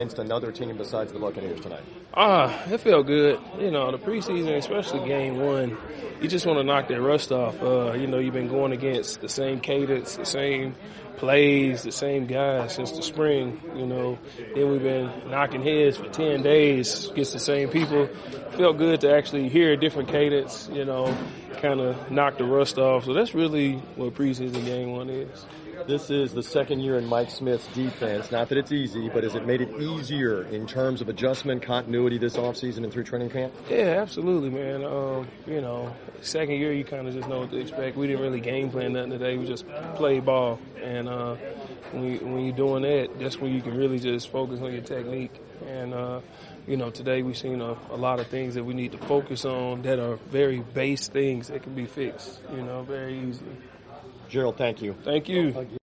against another team besides the Buccaneers tonight? It felt good. The preseason, especially game one, you just want to knock that rust off. You've been going against the same cadence, the same plays, the same guys since the spring, Then we've been knocking heads for 10 days against the same people. Felt good to actually hear a different cadence, kind of knock the rust off. So that's really what preseason game one is. This is the second year in Mike Smith's defense. Not that it's easy, but has it made it easier in terms of adjustment, continuity this offseason and through training camp? Yeah, absolutely, man. Second year, you kind of just know what to expect. We didn't really game plan nothing today. We just played ball. And when you're doing that, that's when you can really just focus on your technique. And, today we've seen a lot of things that we need to focus on that are very base things that can be fixed, very easily. Gerald, thank you. Thank you.